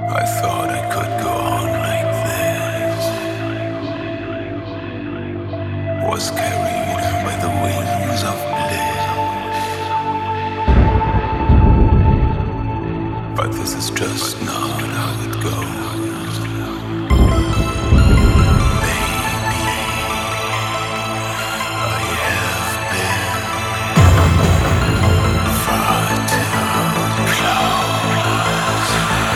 I thought I could go on like this. Was carried by the wings of bliss. But this is just not how it goes. Maybe I have been far too close.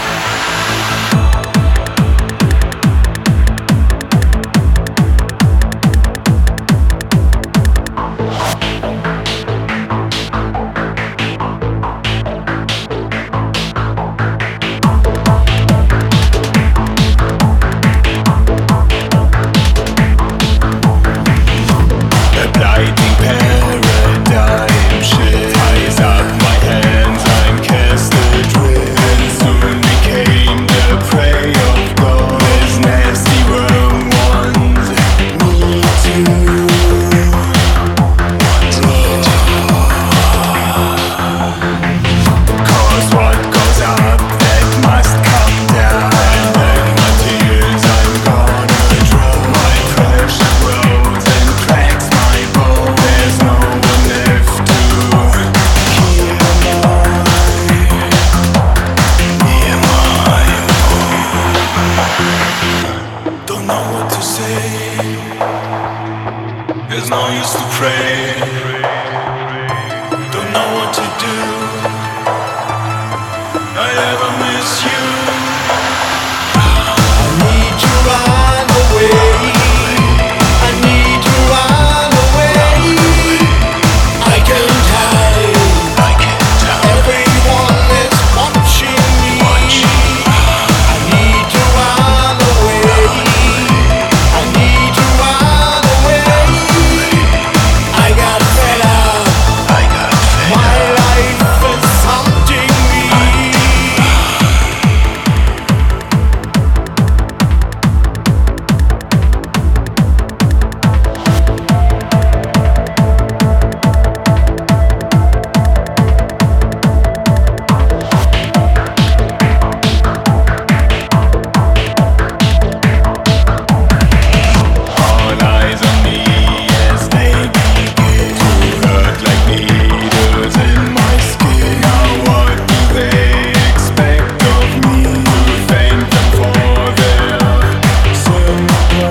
There's no use to pray. Don't know what to do. I ever miss you. I need to run away. I need to run away. I can't hide. Everyone is watching me. I need to run away. I need to run away. I got fed up. My life is haunting me. All eyes on me as they begin to hurt like needles in my skin. Now what do they expect of me? To thank them for their sympathy.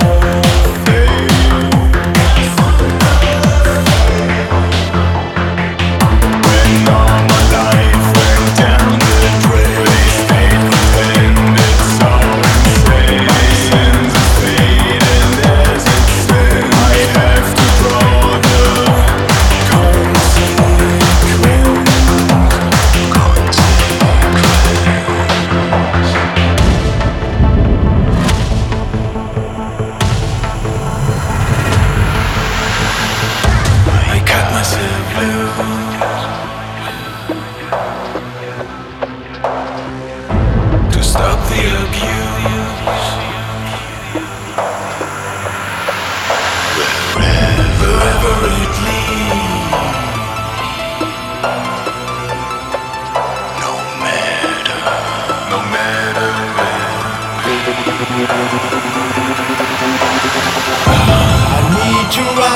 When all my life went down the drain, they stayed pretended so insane. My sins are faded as it says. I have to draw the consequence. I cut myself loose to stop the abuse. Wherever it leads, no matter where. I need to run.